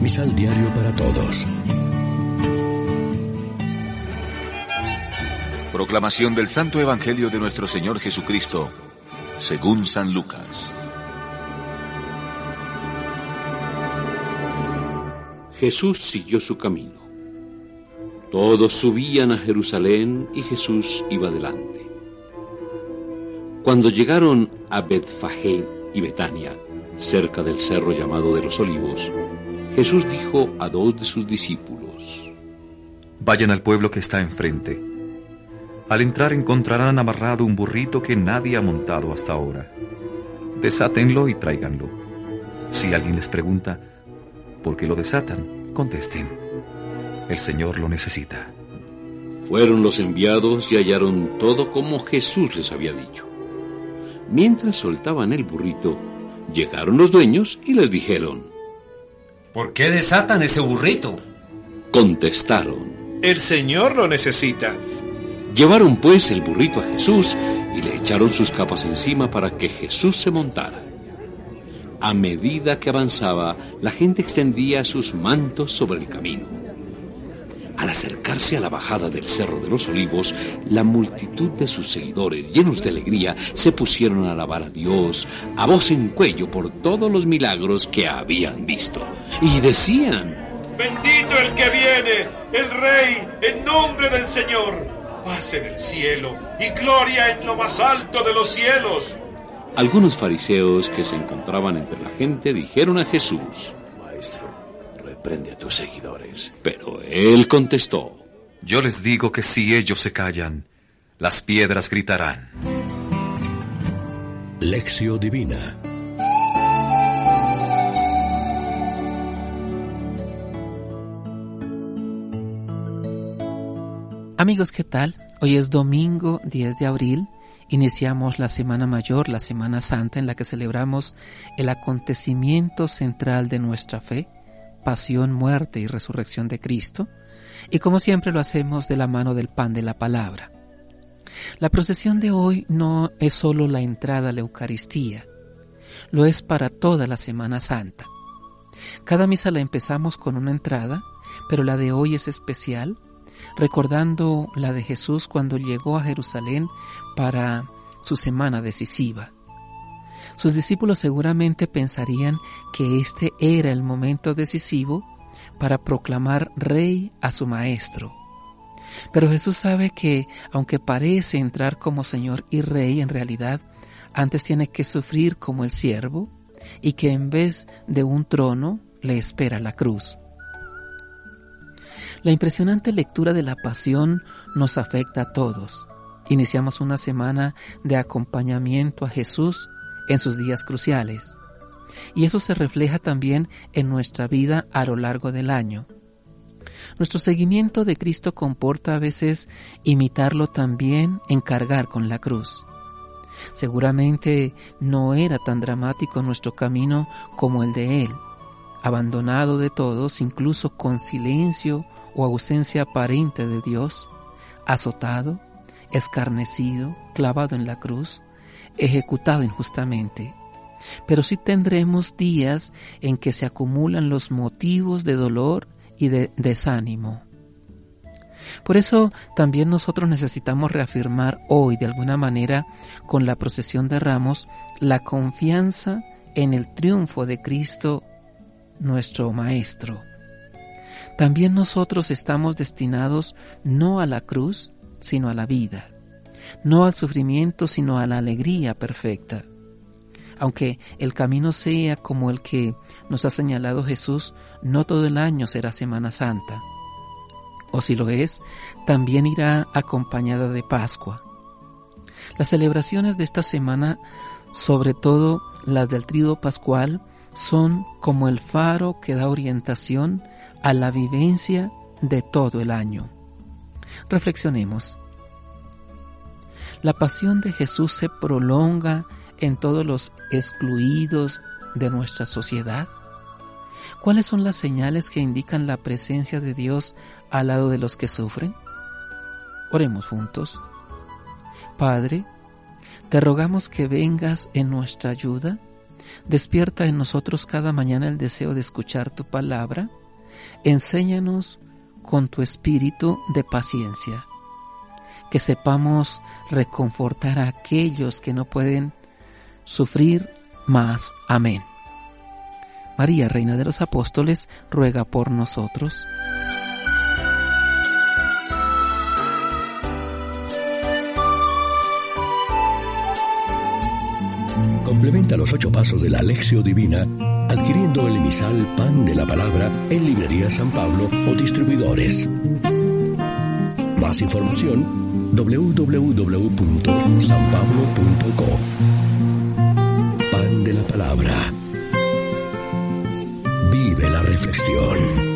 Misal Diario para Todos. Proclamación del Santo Evangelio de nuestro Señor Jesucristo, según San Lucas. Jesús siguió su camino. Todos subían a Jerusalén y Jesús iba delante. Cuando llegaron a Betfagé y Betania, cerca del cerro llamado de los Olivos, Jesús dijo a 2 de sus discípulos: Vayan al pueblo que está enfrente. Al entrar encontrarán amarrado un burrito que nadie ha montado hasta ahora. Desátenlo y tráiganlo. Si alguien les pregunta ¿por qué lo desatan?, contesten: el Señor lo necesita. Fueron los enviados y hallaron todo como Jesús les había dicho. Mientras soltaban el burrito, llegaron los dueños y les dijeron: ¿por qué desatan ese burrito? Contestaron: el Señor lo necesita. Llevaron pues el burrito a Jesús y le echaron sus capas encima para que Jesús se montara. A medida que avanzaba, la gente extendía sus mantos sobre el camino. Al acercarse a la bajada del Cerro de los Olivos, la multitud de sus seguidores, llenos de alegría, se pusieron a alabar a Dios a voz en cuello por todos los milagros que habían visto. Y decían: bendito el que viene, el Rey, en nombre del Señor. Paz en el cielo y gloria en lo más alto de los cielos. Algunos fariseos que se encontraban entre la gente dijeron a Jesús: Maestro, reprende a tus seguidores. Pero él contestó: yo les digo que si ellos se callan, las piedras gritarán. Lección Divina. Amigos, ¿qué tal? Hoy es domingo 10 de abril. Iniciamos la Semana Mayor, la Semana Santa, en la que celebramos el acontecimiento central de nuestra fe, pasión, muerte y resurrección de Cristo, y como siempre lo hacemos de la mano del pan de la palabra. La procesión de hoy no es solo la entrada a la Eucaristía, lo es para toda la Semana Santa. Cada misa la empezamos con una entrada, pero la de hoy es especial, recordando la de Jesús cuando llegó a Jerusalén para su semana decisiva. Sus discípulos seguramente pensarían que este era el momento decisivo para proclamar rey a su maestro. Pero Jesús sabe que, aunque parece entrar como Señor y Rey, en realidad antes tiene que sufrir como el siervo y que en vez de un trono le espera la cruz. La impresionante lectura de la Pasión nos afecta a todos. Iniciamos una semana de acompañamiento a Jesús en sus días cruciales. Y eso se refleja también en nuestra vida a lo largo del año. Nuestro seguimiento de Cristo comporta a veces imitarlo también en cargar con la cruz. Seguramente no era tan dramático nuestro camino como el de Él, abandonado de todos, incluso con silencio o ausencia aparente de Dios, azotado, escarnecido, clavado en la cruz, ejecutado injustamente. Pero sí tendremos días en que se acumulan los motivos de dolor y de desánimo. Por eso también nosotros necesitamos reafirmar hoy, de alguna manera, con la procesión de Ramos, la confianza en el triunfo de Cristo, nuestro Maestro. También nosotros estamos destinados no a la cruz, sino a la vida, no al sufrimiento, sino a la alegría perfecta. Aunque el camino sea como el que nos ha señalado Jesús, no todo el año será Semana Santa. O si lo es, también irá acompañada de Pascua. Las celebraciones de esta semana, sobre todo las del Tríodo Pascual, son como el faro que da orientación a la vivencia de todo el año. Reflexionemos. La pasión de Jesús se prolonga en todos los excluidos de nuestra sociedad. ¿Cuáles son las señales que indican la presencia de Dios al lado de los que sufren? Oremos juntos. Padre, te rogamos que vengas en nuestra ayuda. Despierta en nosotros cada mañana el deseo de escuchar tu palabra enséñanos con tu espíritu de paciencia, que sepamos reconfortar a aquellos que no pueden sufrir más. Amén. María, Reina de los Apóstoles, ruega por nosotros. Complementa los 8 pasos de la Alexio Divina adquiriendo el emisal Pan de la Palabra en Librería San Pablo o distribuidores. Más información www.sanpablo.co. Pan de la Palabra. Vive la reflexión.